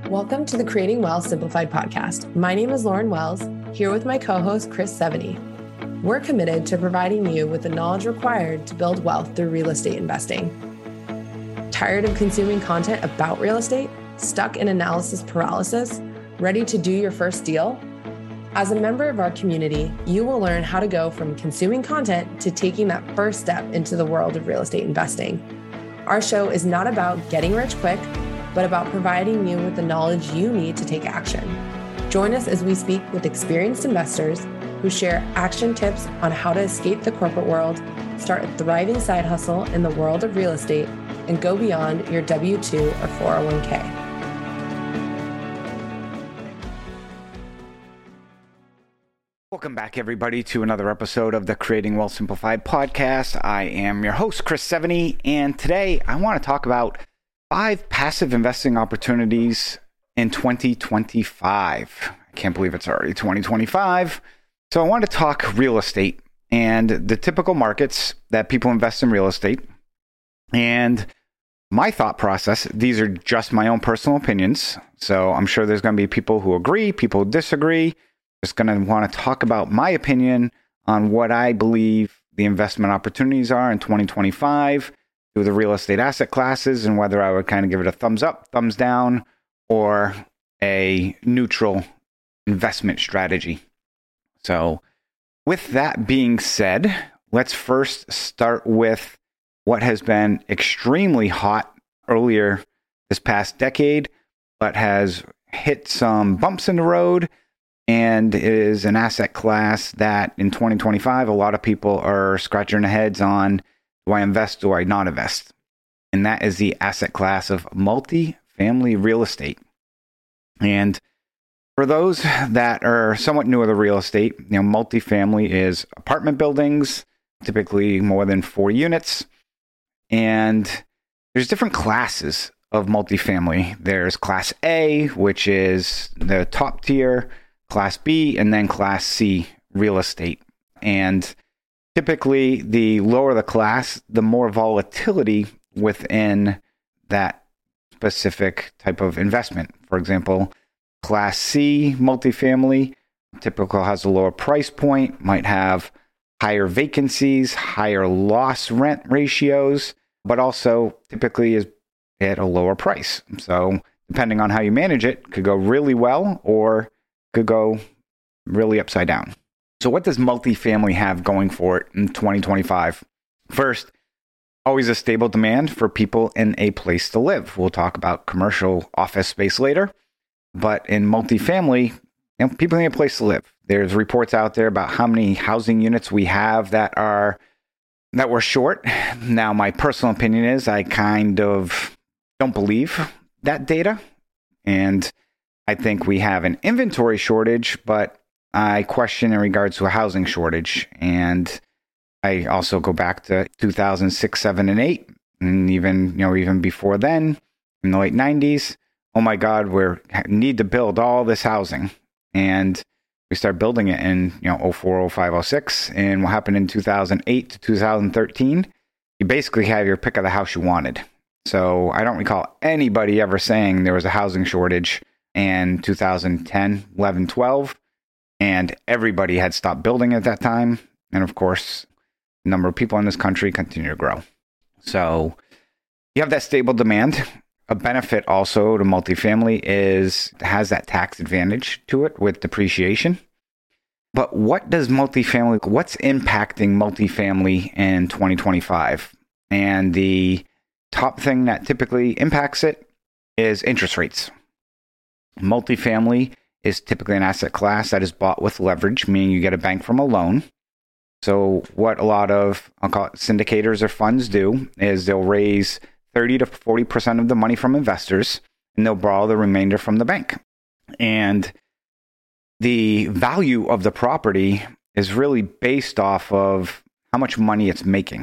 Welcome to the Creating Wealth Simplified podcast. My name is Lauren Wells, here with my co-host Chris Seveny. We're committed to providing you with the knowledge required to build wealth through real estate investing. Tired of consuming content about real estate? Stuck in analysis paralysis? Ready to do your first deal? As a member of our community, you will learn how to go from consuming content to taking that first step into the world of real estate investing. Our show is not about getting rich quick, but about providing you with the knowledge you need to take action. Join us as we speak with experienced investors who share action tips on how to escape the corporate world, start a thriving side hustle in the world of real estate, and go beyond your W-2 or 401k. Welcome back, everybody, to another episode of the Creating Wealth Simplified podcast. I am your host, Chris Seveny, and today I want to talk about 5 passive investing opportunities in 2025. I can't believe it's already 2025. So I want to talk real estate and the typical markets that people invest in real estate. And my thought process, these are just my own personal opinions. So I'm sure there's going to be people who agree, people who disagree. Just going to want to talk about my opinion on what I believe the investment opportunities are in 2025 through the real estate asset classes, and whether I would kind of give it a thumbs up, thumbs down, or a neutral investment strategy. So with that being said, let's first start with what has been extremely hot earlier this past decade, but has hit some bumps in the road and is an asset class that in 2025, a lot of people are scratching their heads on, do I invest, do I not invest? And that is the asset class of multi-family real estate. And for those that are somewhat newer to real estate, multifamily is apartment buildings, typically more than 4 units. And there's different classes of multifamily. There's Class A, which is the top tier, Class B, and then Class C real estate. And typically, the lower the class, the more volatility within that specific type of investment. For example, Class C multifamily typically has a lower price point, might have higher vacancies, higher loss rent ratios, but also typically is at a lower price. So depending on how you manage it, could go really well or could go really upside down. So what does multifamily have going for it in 2025? First, always a stable demand for people in a place to live. We'll talk about commercial office space later, but in multifamily, people need a place to live. There's reports out there about how many housing units we have that we're short. Now, my personal opinion is I kind of don't believe that data, and I think we have an inventory shortage, but I question in regards to a housing shortage. And I also go back to 2006, 7, and 8, and even before then, in the late 90s. Oh my God, we need to build all this housing, and we start building it in 04, 05, 06. And what happened in 2008 to 2013? You basically have your pick of the house you wanted. So I don't recall anybody ever saying there was a housing shortage in 2010, 11, 12, and everybody had stopped building at that time. And of course, the number of people in this country continue to grow. So you have that stable demand. A benefit also to multifamily has that tax advantage to it with depreciation. But what's impacting multifamily in 2025? And the top thing that typically impacts it is interest rates. Multifamily is typically an asset class that is bought with leverage, meaning you get a bank from a loan. So what a lot of, I'll call it syndicators or funds do, is they'll raise 30 to 40% of the money from investors, and they'll borrow the remainder from the bank. And the value of the property is really based off of how much money it's making.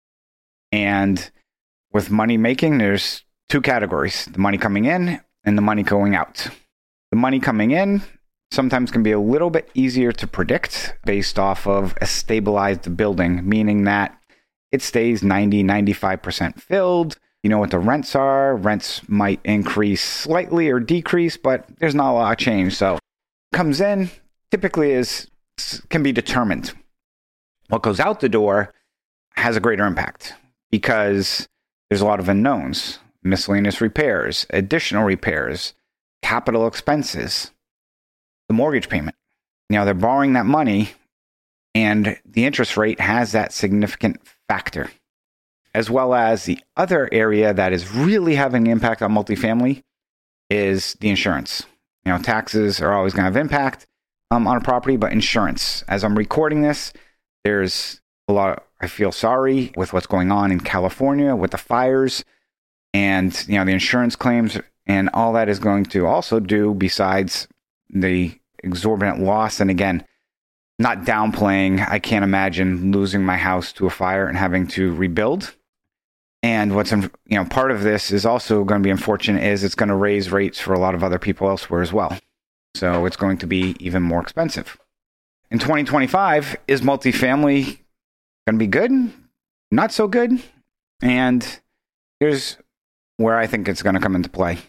And with money making, there's 2 categories: the money coming in and the money going out. The money coming in sometimes can be a little bit easier to predict based off of a stabilized building, meaning that it stays 90, 95% filled. You know what the rents are. Rents might increase slightly or decrease, but there's not a lot of change. So comes in typically can be determined. What goes out the door has a greater impact because there's a lot of unknowns, miscellaneous repairs, additional repairs, capital expenses, the mortgage payment. They're borrowing that money and the interest rate has that significant factor, as well as the other area that is really having an impact on multifamily is the insurance. Taxes are always going to have impact on a property, but insurance. As I'm recording this, there's a lot. I feel sorry with what's going on in California with the fires and, the insurance claims and all that is going to also do besides the exorbitant loss. And again, not downplaying, I can't imagine losing my house to a fire and having to rebuild. And what's, part of this is also going to be unfortunate is it's going to raise rates for a lot of other people elsewhere as well. So it's going to be even more expensive. In 2025, is multifamily going to be good? Not so good? And here's where I think it's going to come into play.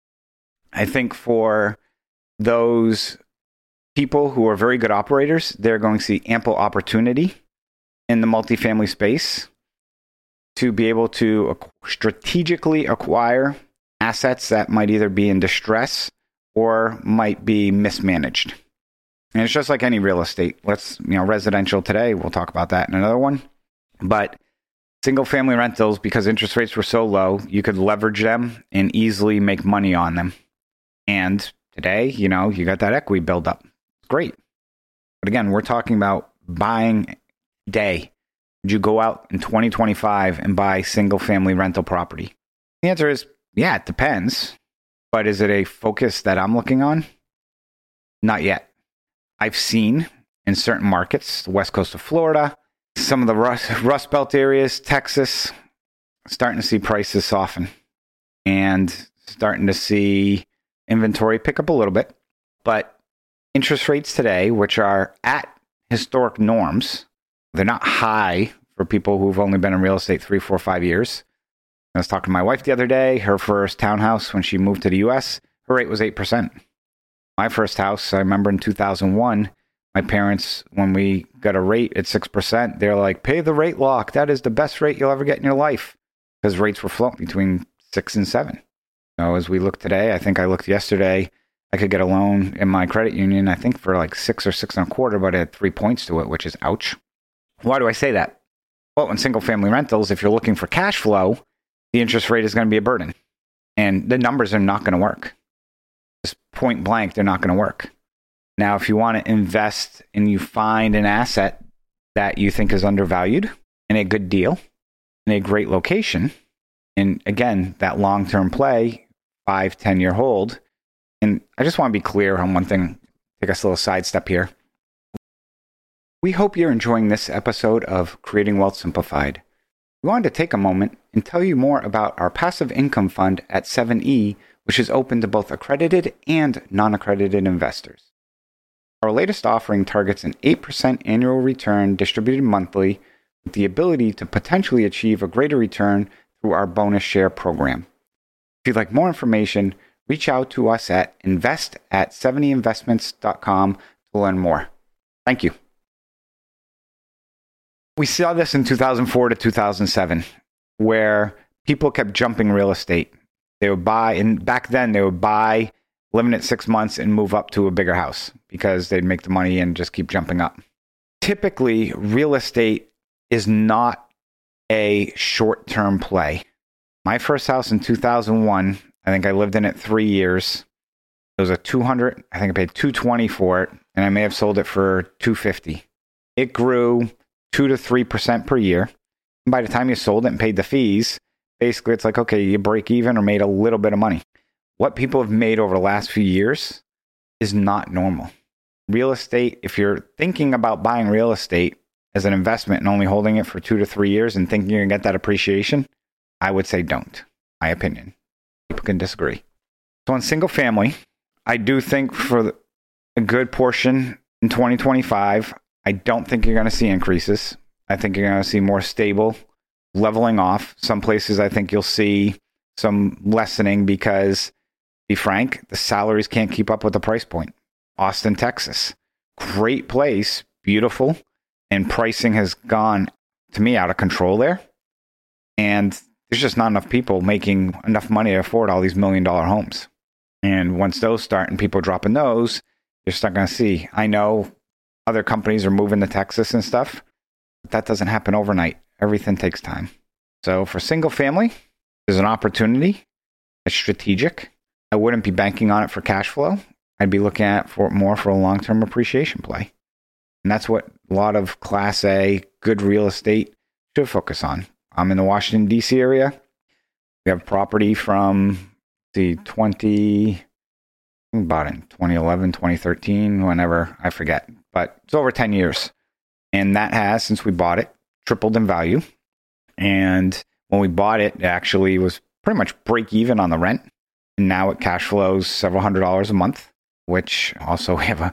I think for those people who are very good operators, they're going to see ample opportunity in the multifamily space to be able to strategically acquire assets that might either be in distress or might be mismanaged. And it's just like any real estate. Residential today, we'll talk about that in another one. But single family rentals, because interest rates were so low, you could leverage them and easily make money on them. And today, you got that equity buildup. Great. But again, we're talking about buying day. Would you go out in 2025 and buy single family rental property? The answer is, yeah, it depends. But is it a focus that I'm looking on? Not yet. I've seen in certain markets, the west coast of Florida, some of the Rust Belt areas, Texas, starting to see prices soften and starting to see inventory pick up a little bit. But interest rates today, which are at historic norms, they're not high for people who've only been in real estate 3, 4, 5 years. I was talking to my wife the other day. Her first townhouse when she moved to the U.S., her rate was 8%. My first house, I remember in 2001, my parents, when we got a rate at 6%, they're like, pay the rate lock. That is the best rate you'll ever get in your life. Because rates were floating between 6 and 7. As we look today, I think I looked yesterday, I could get a loan in my credit union, I think for like 6 or 6.25, but it had 3 points to it, which is ouch. Why do I say that? Well, in single family rentals, if you're looking for cash flow, the interest rate is going to be a burden. And the numbers are not going to work. Just point blank, they're not going to work. Now, if you want to invest and you find an asset that you think is undervalued and a good deal in a great location, and again, that long-term play, 5-10 year hold. And I just want to be clear on one thing, take us a little sidestep here. We hope you're enjoying this episode of Creating Wealth Simplified. We wanted to take a moment and tell you more about our passive income fund at 7E, which is open to both accredited and non-accredited investors. Our latest offering targets an 8% annual return distributed monthly with the ability to potentially achieve a greater return through our bonus share program. If you'd like more information, reach out to us at invest@70investments.com to learn more. Thank you. We saw this in 2004 to 2007, where people kept jumping real estate. They would buy, and back then they would buy, live in it 6 months and move up to a bigger house because they'd make the money and just keep jumping up. Typically, real estate is not a short-term play. My first house in 2001, I think I lived in it 3 years. It was a 200, I think I paid $220 for it, and I may have sold it for $250. It grew 2 to 3% per year. And by the time you sold it and paid the fees, basically it's like, okay, you break even or made a little bit of money. What people have made over the last few years is not normal. Real estate, if you're thinking about buying real estate as an investment and only holding it for 2 to 3 years and thinking you're going to get that appreciation, I would say don't. My opinion. People can disagree. So on single family, I do think for a good portion in 2025, I don't think you're going to see increases. I think you're going to see more stable leveling off. Some places I think you'll see some lessening because, to be frank, the salaries can't keep up with the price point. Austin, Texas, great place, beautiful, and pricing has gone, to me, out of control there. And there's just not enough people making enough money to afford all these $1 million homes. And once those start and people dropping those, you're still going to see. I know other companies are moving to Texas and stuff, but that doesn't happen overnight. Everything takes time. So for single family, there's an opportunity. It's strategic. I wouldn't be banking on it for cash flow. I'd be looking at for a long-term appreciation play. And that's what a lot of Class A, good real estate should focus on. I'm in the Washington, D.C. area. We have property from the bought it in 2011, 2013, whenever, I forget. But it's over 10 years. And that has, since we bought it, tripled in value. And when we bought it, it actually was pretty much break even on the rent. And now it cash flows several $100s a month, which also we have a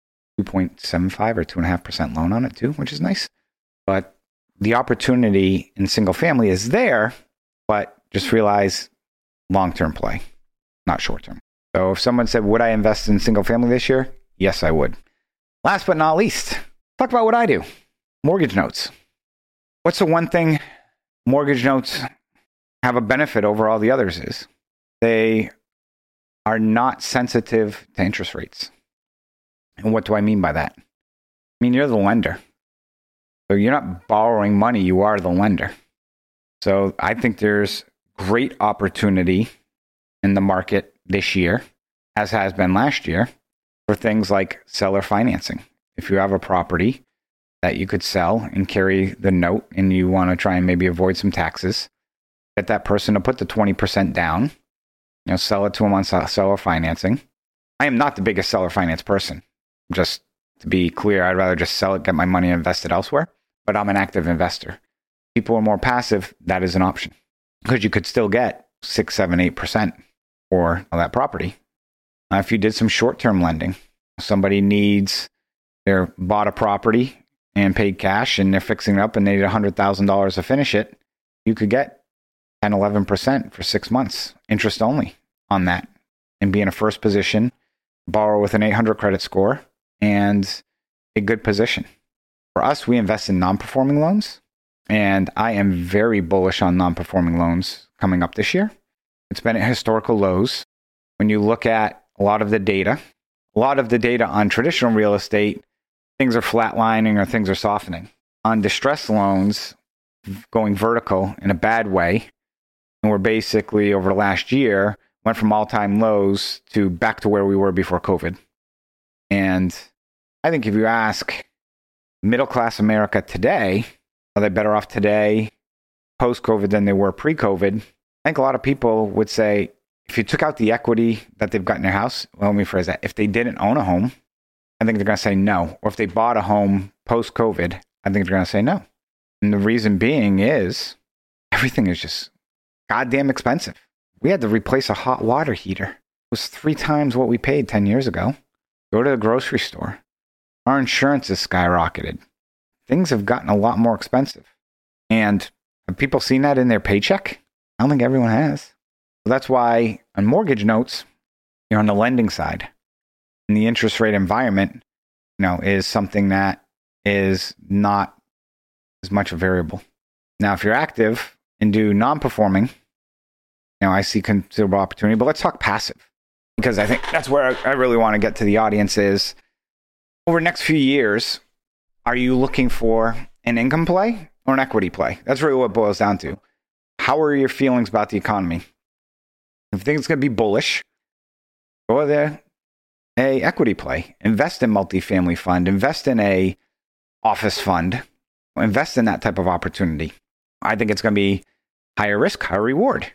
2.75 or 2.5% loan on it too, which is nice. But the opportunity in single family is there, but just realize long-term play, not short-term. So if someone said, would I invest in single family this year? Yes, I would. Last but not least, talk about what I do. Mortgage notes. What's the one thing mortgage notes have a benefit over all the others is? They are not sensitive to interest rates. And what do I mean by that? I mean, you're the lender. So you're not borrowing money, you are the lender. So I think there's great opportunity in the market this year, as has been last year, for things like seller financing. If you have a property that you could sell and carry the note and you want to try and maybe avoid some taxes, get that person to put the 20% down, sell it to them on seller financing. I am not the biggest seller finance person. Just to be clear, I'd rather just sell it, get my money invested elsewhere. But I'm an active investor. People are more passive. That is an option because you could still get 6, 7, 8% for that property. If you did some short-term lending, somebody bought a property and paid cash and they're fixing it up and they need $100,000 to finish it, you could get 10, 11% for 6 months, interest only on that, and be in a first position, borrow with an 800 credit score, and a good position. For us, we invest in non-performing loans, and I am very bullish on non-performing loans coming up this year. It's been at historical lows. When you look at a lot of the data on traditional real estate, things are flatlining or things are softening. On distressed loans, going vertical in a bad way, and we're basically, over the last year, went from all-time lows to back to where we were before COVID. And I think if you ask middle-class America today, are they better off today, post-COVID, than they were pre-COVID? I think a lot of people would say, if you took out the equity that they've got in their house, well, let me phrase that. If they didn't own a home, I think they're going to say no. Or if they bought a home post-COVID, I think they're going to say no. And the reason being is everything is just goddamn expensive. We had to replace a hot water heater. It was 3 times what we paid 10 years ago. Go to the grocery store. Our insurance has skyrocketed. Things have gotten a lot more expensive. And have people seen that in their paycheck? I don't think everyone has. So that's why on mortgage notes, you're on the lending side. And the interest rate environment, is something that is not as much a variable. Now, if you're active and do non-performing, I see considerable opportunity. But let's talk passive, because I think that's where I really want to get to the audience is, over the next few years, are you looking for an income play or an equity play? That's really what it boils down to. How are your feelings about the economy? If you think it's going to be bullish, go there. A equity play. Invest in multifamily fund. Invest in a office fund. Invest in that type of opportunity. I think it's going to be higher risk, higher reward.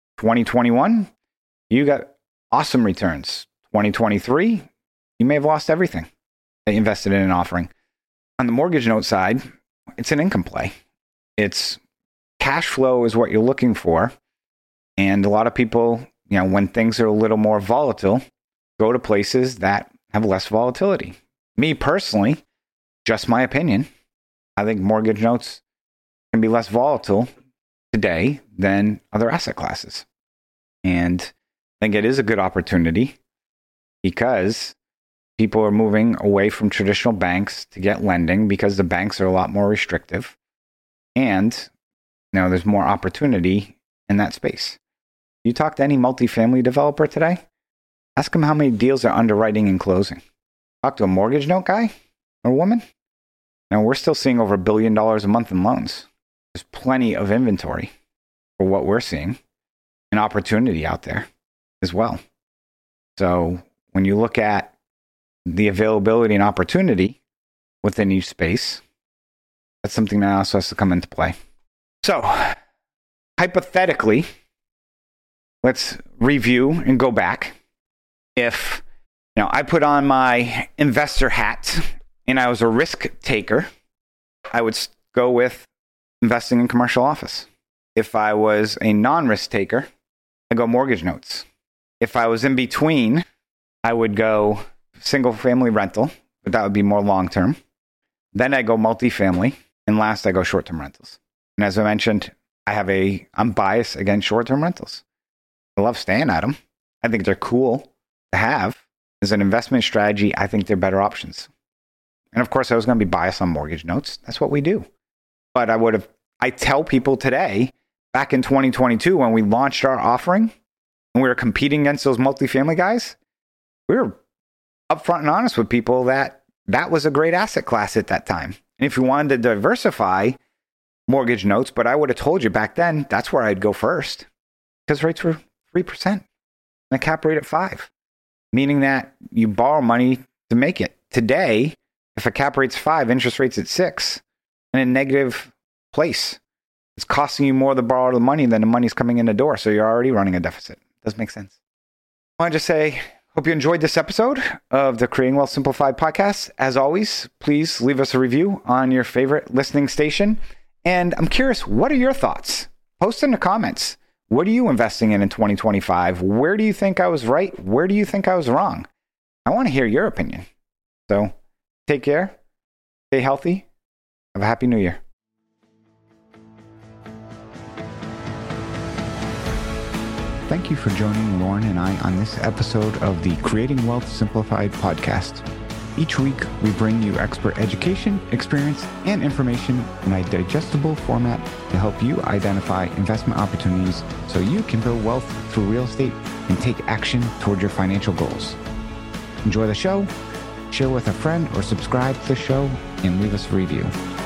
2021, you got awesome returns. 2023, you may have lost everything that you invested in an offering. On the mortgage note side, it's an income play. It's cash flow is what you're looking for. And a lot of people, when things are a little more volatile, go to places that have less volatility. Me personally, just my opinion, I think mortgage notes can be less volatile today than other asset classes. And I think it is a good opportunity because people are moving away from traditional banks to get lending because the banks are a lot more restrictive. And there's more opportunity in that space. You talk to any multifamily developer today, ask them how many deals they're underwriting and closing. Talk to a mortgage note guy or woman. Now, we're still seeing over $1 billion a month in loans. There's plenty of inventory for what we're seeing and opportunity out there as well. So when you look at the availability and opportunity within each space, that's something that also has to come into play. So hypothetically, let's review and go back. If I put on my investor hat and I was a risk taker, I would go with investing in commercial office. If I was a non-risk taker, I'd go mortgage notes. If I was in between, I would go single family rental, but that would be more long-term. Then I go multifamily. And last, I go short-term rentals. And as I mentioned, I'm biased against short-term rentals. I love staying at them. I think they're cool to have. As an investment strategy, I think they're better options. And of course, I was going to be biased on mortgage notes. That's what we do. But I tell people today, back in 2022, when we launched our offering and we were competing against those multifamily guys, we were upfront and honest with people that was a great asset class at that time. And if you wanted to diversify mortgage notes, but I would have told you back then, that's where I'd go first because rates were 3% and a cap rate at 5%, meaning that you borrow money to make it. Today, if a cap rate's 5%, interest rate's at 6%, in a negative place, it's costing you more to borrow the money than the money's coming in the door. So you're already running a deficit. Doesn't make sense. I want to just say, hope you enjoyed this episode of the Creating Wealth Simplified podcast. As always, please leave us a review on your favorite listening station. And I'm curious, what are your thoughts? Post in the comments. What are you investing in 2025? Where do you think I was right? Where do you think I was wrong? I want to hear your opinion. So take care, stay healthy, have a happy new year. Thank you for joining Lauren and I on this episode of the Creating Wealth Simplified podcast. Each week, we bring you expert education, experience, and information in a digestible format to help you identify investment opportunities so you can build wealth through real estate and take action toward your financial goals. Enjoy the show, share with a friend, or subscribe to the show and leave us a review.